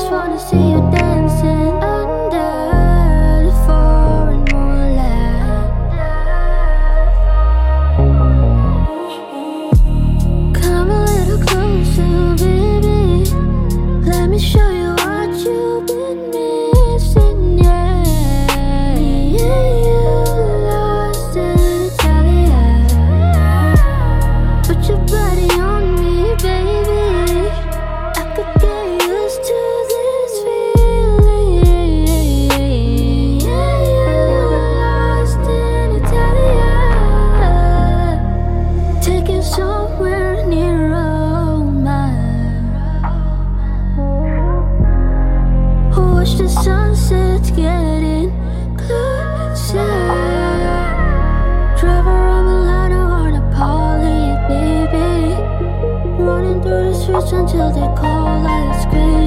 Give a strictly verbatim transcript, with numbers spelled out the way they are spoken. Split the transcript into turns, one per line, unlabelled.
just wanna see you dancing under the foreign moonlight. Come a little closer, baby. Let me show you what you've been missing, yeah. Yeah, you lost in Italia. Put your body on me, baby. I could get used to this feeling. Yeah, you lost in Italia. Take it somewhere near Roma. Watch the sunset getting closer. Drive around Milano on a Polly, baby. Running through the streets until they call us scream.